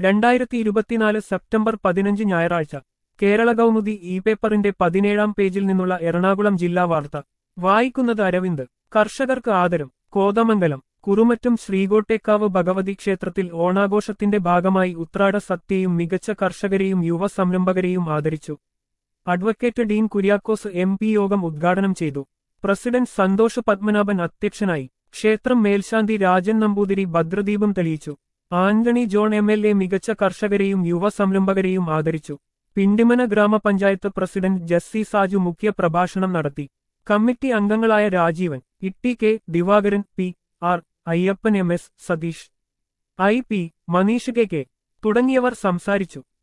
2024 September 15 ഞായറാഴ്ച Kerala Kaumudi E പേപ്പറിന്റെ 17-ാം പേജിൽ നിന്നുള്ള എറണാകുളം ജില്ലാ വാർത്ത വായിക്കുന്നത് അരവിന്ദ്. കർഷകർക്ക് ആദരം. കോതമംഗലം. കുറുമറ്റും ശ്രീകോട്ടേക്കാവ് ഭഗവതി ക്ഷേത്രത്തിൽ ഓണാഘോഷത്തിന്റെ ഭാഗമായി ഉത്രാട സദ്യയും മികച്ച കർഷകരെയും യുവ സംരംഭകരെയും ആദരിച്ചു. അഡ്വക്കേറ്റ് ഡീൻ കുര്യാക്കോസ് MP യോഗം ഉദ്ഘാടനം ചെയ്തു. പ്രസിഡന്റ് സന്തോഷ് പത്മനാഭൻ അധ്യക്ഷനായി. ക്ഷേത്രം മേൽശാന്തി രാജൻ നമ്പൂതിരി ഭദ്രദീപം തെളിയിച്ചു. ആന്റണി ജോൺ MLA മികച്ച കർഷകരെയും യുവ സംരംഭകരെയും ആദരിച്ചു. പിണ്ടിമന ഗ്രാമപഞ്ചായത്ത് പ്രസിഡന്റ് ജസ്സി സാജു മുഖ്യ പ്രഭാഷണം നടത്തി. കമ്മിറ്റി അംഗങ്ങളായ Rajeevan, Itty K, Divakaran, PR, Ayyappan, MS, Satheesh, IP, Maneesh K തുടങ്ങിയവർ സംസാരിച്ചു.